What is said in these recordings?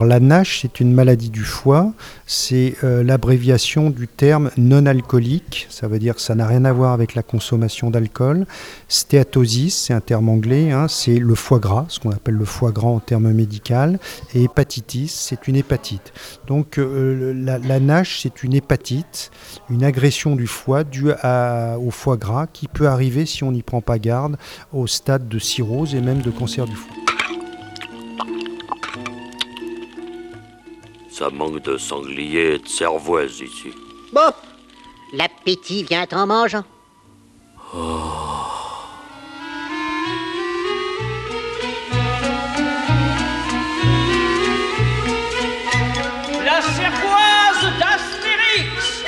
La NASH, c'est une maladie du foie, c'est l'abréviation du terme non alcoolique, ça veut dire que ça n'a rien à voir avec la consommation d'alcool. Stéatosis, c'est un terme anglais, c'est le foie gras, ce qu'on appelle le foie gras en termes médical, et hépatitis, c'est une hépatite. Donc la NASH, c'est une hépatite, une agression du foie due au foie gras qui peut arriver, si on n'y prend pas garde, au stade de cirrhose et même de cancer du foie. Ça manque de sanglier et de cervoise ici. Bon, l'appétit vient en mangeant. La cervoise d'Astérix.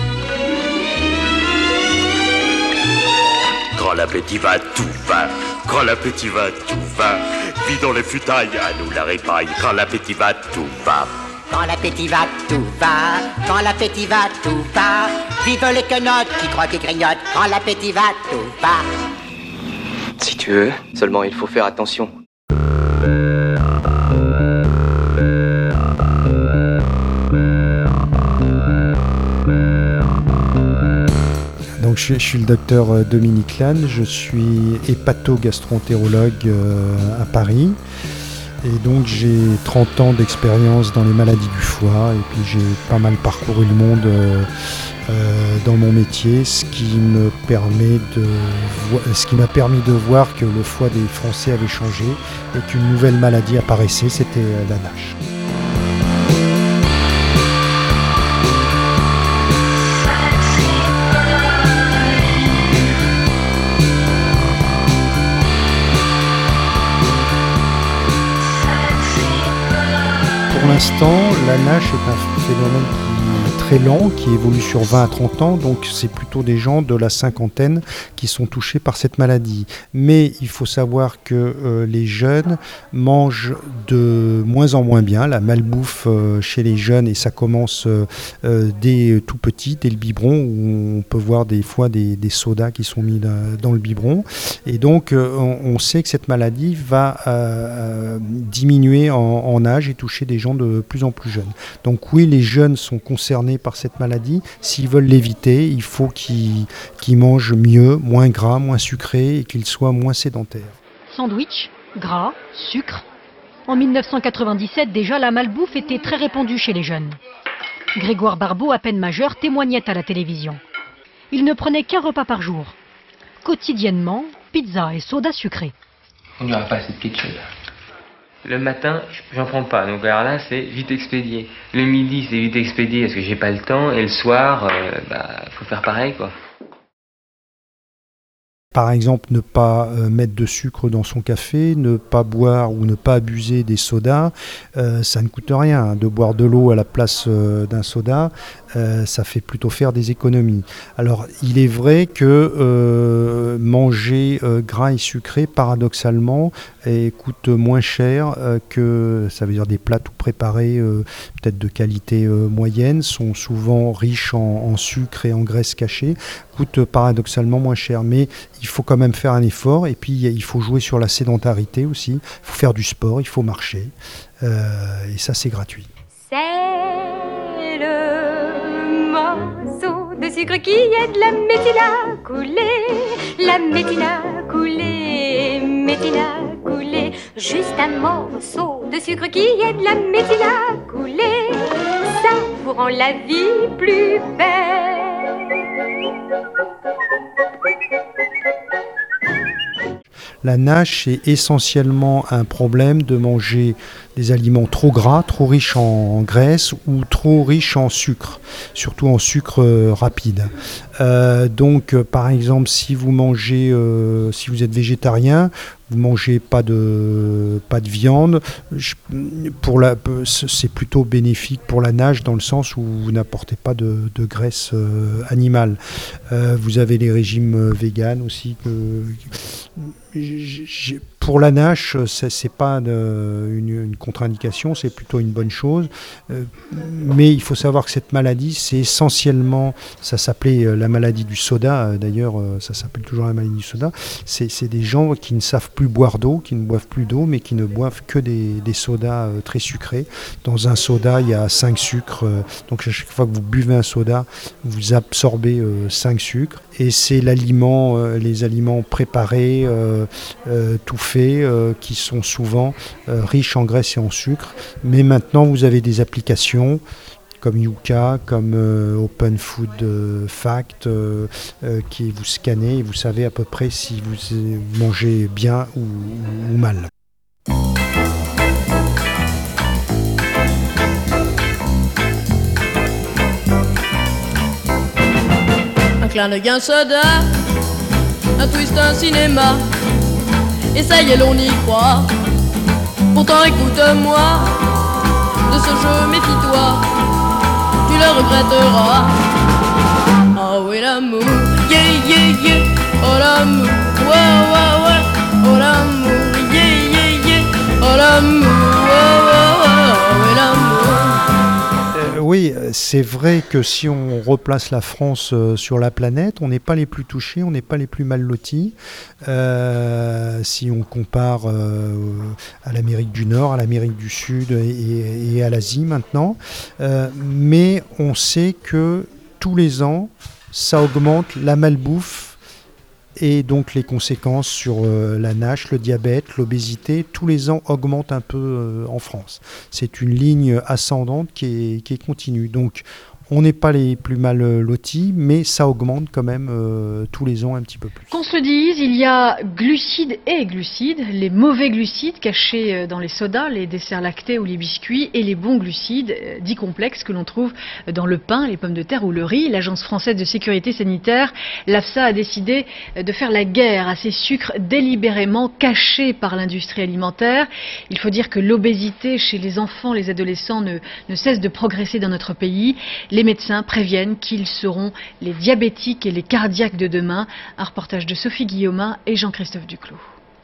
Quand l'appétit va, tout va. Quand l'appétit va, tout va. Vidons les futailles, à nous la répaille. Quand l'appétit va, tout va. Quand l'appétit va, tout va. Quand l'appétit va, tout va. Vive les quenottes qui croquent et grignotent. Quand l'appétit va, tout va. Si tu veux, seulement il faut faire attention. Donc je suis le docteur Dominique Lannes, je suis hépato-gastro-entérologue à Paris. Et donc j'ai 30 ans d'expérience dans les maladies du foie et puis j'ai pas mal parcouru le monde dans mon métier, ce qui m'a permis de voir que le foie des Français avait changé et qu'une nouvelle maladie apparaissait, c'était la NASH. Pour l'instant, la NASH est un phénomène qui est très lent, qui évolue sur 20 à 30 ans, donc c'est plutôt des gens de la cinquantaine qui sont touchés par cette maladie. Mais il faut savoir que les jeunes mangent de moins en moins bien, la malbouffe chez les jeunes, et ça commence dès tout petit, dès le biberon, où on peut voir des fois des sodas qui sont mis dans le biberon. Et donc on sait que cette maladie va diminuer en âge et toucher des gens de plus en plus jeunes. Donc oui, les jeunes sont concernés par cette maladie. S'ils veulent l'éviter, il faut qu'ils mangent mieux, moins gras, moins sucré et qu'ils soient moins sédentaires. Sandwich, gras, sucre. En 1997, déjà, la malbouffe était très répandue chez les jeunes. Grégoire Barbeau, à peine majeur, témoignait à la télévision. Il ne prenait qu'un repas par jour. Quotidiennement, pizza et soda sucré. On n'y aura pas assez de ketchup. Le matin, j'en prends pas, donc alors là, c'est vite expédié. Le midi, c'est vite expédié parce que j'ai pas le temps, et le soir, faut faire pareil, quoi. Par exemple, ne pas mettre de sucre dans son café, ne pas boire ou ne pas abuser des sodas, ça ne coûte rien. De boire de l'eau à la place d'un soda, ça fait plutôt faire des économies. Alors, il est vrai que manger gras et sucré, paradoxalement, coûte moins cher que, ça veut dire des plats tout préparés, peut-être de qualité moyenne, sont souvent riches en sucre et en graisse cachée, coûtent paradoxalement moins cher. Mais il faut quand même faire un effort, et puis il faut jouer sur la sédentarité aussi, il faut faire du sport, il faut marcher, et ça c'est gratuit. C'est le morceau de sucre qui aide la médecine à couler, la médecine à couler, médecine à couler. Juste un morceau de sucre qui aide la médecine à couler, ça vous rend la vie plus belle. La NASH est essentiellement un problème de manger des aliments trop gras, trop riches en graisse ou trop riches en sucre, surtout en sucre rapide. Donc, par exemple, si vous mangez, si vous êtes végétarien, vous mangez pas de viande, c'est plutôt bénéfique pour la NASH dans le sens où vous n'apportez pas de graisse animale. Vous avez les régimes véganes aussi. Pour la NASH, c'est pas une contre-indication, c'est plutôt une bonne chose. Mais il faut savoir que cette maladie, c'est essentiellement, ça s'appelait la maladie du soda, d'ailleurs ça s'appelle toujours la maladie du soda, c'est des gens qui ne savent plus boire d'eau, qui ne boivent plus d'eau, mais qui ne boivent que des sodas très sucrés. Dans un soda, il y a 5 sucres, donc à chaque fois que vous buvez un soda, vous absorbez 5 sucres. Et c'est les aliments préparés, tout faits, qui sont souvent riches en graisse et en sucre. Mais maintenant, vous avez des applications comme Yuka, comme Open Food Fact, qui vous scannez et vous savez à peu près si vous mangez bien ou mal. Un clin d'œil, un soda, un twist, un cinéma, et ça y est, l'on y croit. Pourtant écoute-moi, de ce jeu méfie-toi, tu le regretteras. Ah oui l'amour, yeah yeah yeah, oh l'amour, ouais ouais ouais, oh l'amour, yeah yeah yeah, oh l'amour, ouais ouais ouais, oh oui l'amour. Oui, c'est vrai que si on replace la France sur la planète, on n'est pas les plus touchés, on n'est pas les plus mal lotis. Si on compare à l'Amérique du Nord, à l'Amérique du Sud et à l'Asie maintenant. Mais on sait que tous les ans, ça augmente la malbouffe et donc les conséquences sur la NASH, le diabète, l'obésité, tous les ans augmentent un peu en France. C'est une ligne ascendante qui est continue. Donc on n'est pas les plus mal lotis, mais ça augmente quand même tous les ans un petit peu plus. Qu'on se le dise, il y a glucides et glucides, les mauvais glucides cachés dans les sodas, les desserts lactés ou les biscuits, et les bons glucides, dits complexes, que l'on trouve dans le pain, les pommes de terre ou le riz. L'Agence française de sécurité sanitaire, l'AFSA, a décidé de faire la guerre à ces sucres délibérément cachés par l'industrie alimentaire. Il faut dire que l'obésité chez les enfants, les adolescents ne cesse de progresser dans notre pays. Les médecins préviennent qu'ils seront les diabétiques et les cardiaques de demain. Un reportage de Sophie Guillaumin et Jean-Christophe Duclos.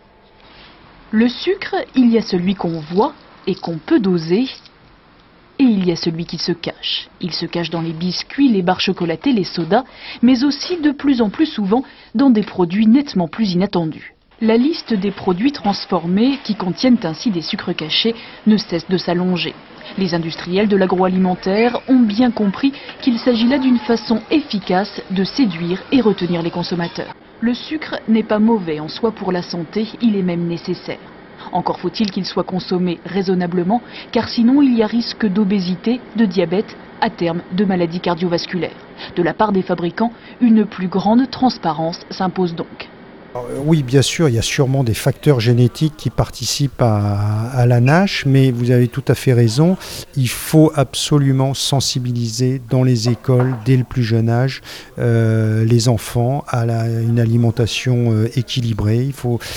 Le sucre, il y a celui qu'on voit et qu'on peut doser, et il y a celui qui se cache. Il se cache dans les biscuits, les barres chocolatées, les sodas, mais aussi de plus en plus souvent dans des produits nettement plus inattendus. La liste des produits transformés qui contiennent ainsi des sucres cachés ne cesse de s'allonger. Les industriels de l'agroalimentaire ont bien compris qu'il s'agit là d'une façon efficace de séduire et retenir les consommateurs. Le sucre n'est pas mauvais en soi pour la santé, il est même nécessaire. Encore faut-il qu'il soit consommé raisonnablement, car sinon il y a risque d'obésité, de diabète, à terme de maladies cardiovasculaires. De la part des fabricants, une plus grande transparence s'impose donc. Oui, bien sûr, il y a sûrement des facteurs génétiques qui participent à la NASH, mais vous avez tout à fait raison. Il faut absolument sensibiliser dans les écoles, dès le plus jeune âge, les enfants à une alimentation équilibrée.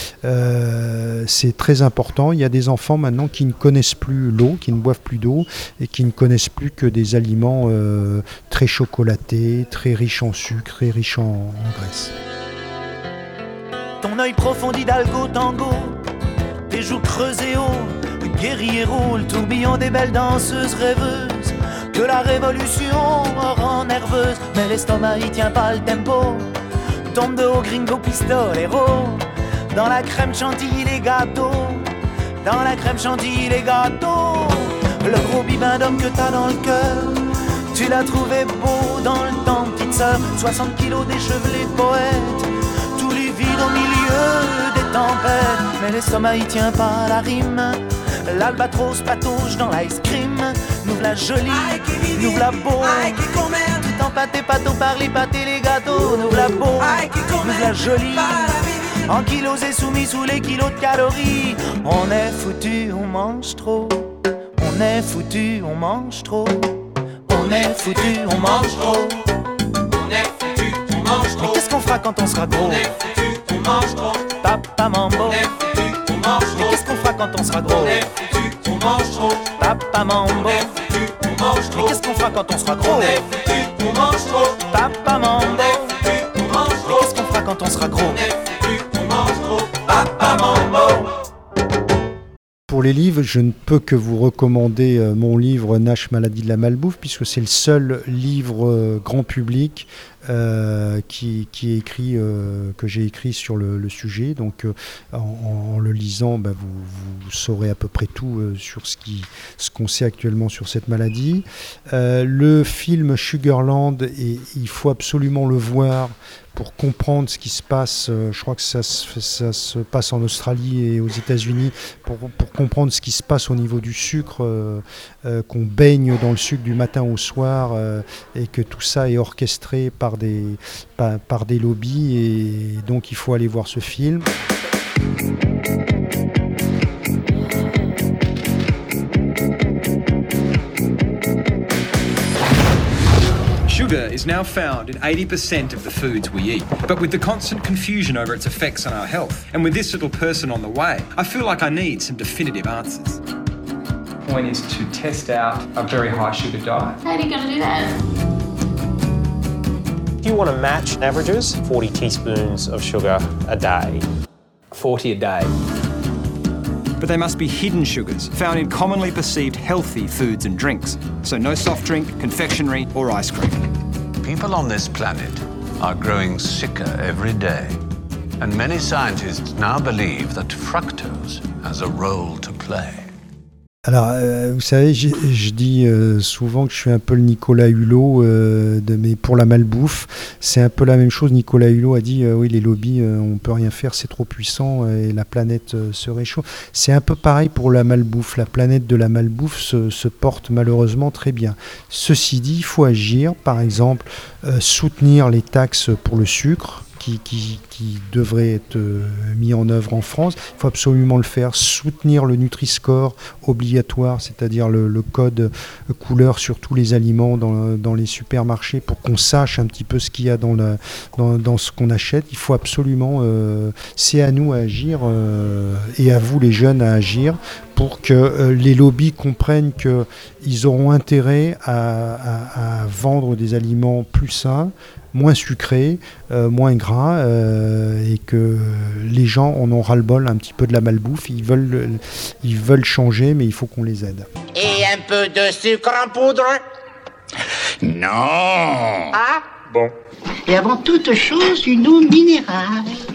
C'est très important. Il y a des enfants maintenant qui ne connaissent plus l'eau, qui ne boivent plus d'eau et qui ne connaissent plus que des aliments très chocolatés, très riches en sucre, très riches en graisse. Ton œil profond d'Hidalgo tango, tes joues creusées haut, guerrier roule, tourbillon des belles danseuses rêveuses, que la révolution rend nerveuse, mais l'estomac y tient pas le tempo, tombe de haut gringo pistolero, dans la crème chantilly les gâteaux, dans la crème chantilly les gâteaux, le gros bibin d'homme que t'as dans le cœur, tu l'as trouvé beau dans le temps, petite sœur, 60 kilos d'échevelé poète, au milieu des tempêtes, mais l'estomac y tient pas la rime. L'albatros patauge dans l'ice cream. Nous la jolie, nous la beau. Tout empâté, pâteau par les pâtés, les gâteaux. Nous la beau, nous la jolie. En kilos et soumis sous les kilos de calories. On est foutu, on mange trop. On est foutu, on mange trop. On est foutu, on mange trop. On est foutu, on mange trop. Mais qu'est-ce qu'on fera quand on sera gros? Papa Mambo, mais qu'est-ce qu'on fera quand on sera gros? Papa Mambo, mais qu'est-ce qu'on fera quand on sera gros? Papa Mambo, mais qu'est-ce qu'on fera quand on sera gros? Papa Mambo. pour les livres, je ne peux que vous recommander mon livre Nash, maladie de la malbouffe, puisque c'est le seul livre grand public qui est écrit, que j'ai écrit sur le sujet. Donc en le lisant, vous saurez à peu près tout sur ce qu'on sait actuellement sur cette maladie. Le film Sugarland, il faut absolument le voir pour comprendre ce qui se passe. Je crois que ça se passe en Australie et aux États-Unis, pour comprendre ce qui se passe au niveau du sucre, qu'on baigne dans le sucre du matin au soir, et que tout ça est orchestré par des lobbies, et donc il faut aller voir ce film. Sugar is now found in 80% of the foods we eat, but with the constant confusion over its effects on our health, and with this little person on the way, I feel like I need some definitive answers. The point is to test out a very high sugar diet. How are you going to do that? If you want to match averages, 40 teaspoons of sugar a day. 40 a day. But they must be hidden sugars, found in commonly perceived healthy foods and drinks. So no soft drink, confectionery or ice cream. People on this planet are growing sicker every day. And many scientists now believe that fructose has a role to play. Alors, vous savez, je dis souvent que je suis un peu le Nicolas Hulot, mais pour la malbouffe, c'est un peu la même chose. Nicolas Hulot a dit oui, les lobbies, on peut rien faire, c'est trop puissant et la planète se réchauffe. C'est un peu pareil pour la malbouffe. La planète de la malbouffe se porte malheureusement très bien. Ceci dit, il faut agir. Par exemple, soutenir les taxes pour le sucre, qui devrait être mis en œuvre en France. Il faut absolument le faire. Soutenir le Nutri-Score obligatoire, c'est-à-dire le code couleur sur tous les aliments dans les supermarchés, pour qu'on sache un petit peu ce qu'il y a dans ce qu'on achète. Il faut absolument, c'est à nous à agir, et à vous les jeunes à agir, pour que les lobbies comprennent qu'ils auront intérêt à vendre des aliments plus sains, moins sucrés, moins gras, et que les gens en ont ras-le-bol un petit peu de la malbouffe. Ils veulent changer, mais il faut qu'on les aide. Et un peu de sucre en poudre? Non. Ah? Bon. Et avant toute chose, une eau minérale.